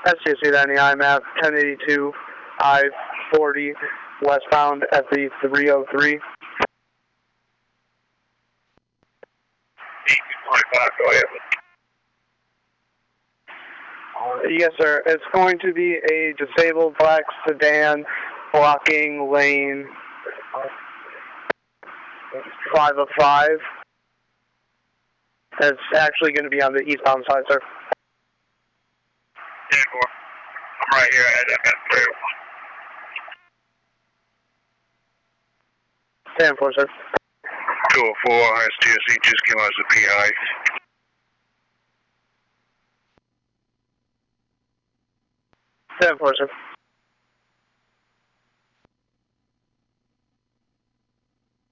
SCSC Danny, I'm at 1082 I-40 westbound at the 303. 1825, go ahead. Yes, sir. It's going to be a disabled black sedan blocking lane 505. It's actually going to be on the eastbound side, sir. 10-4. I'm right here at FM 301. 10-4, sir. 204, STSC just came out as a PI. 10-4, sir.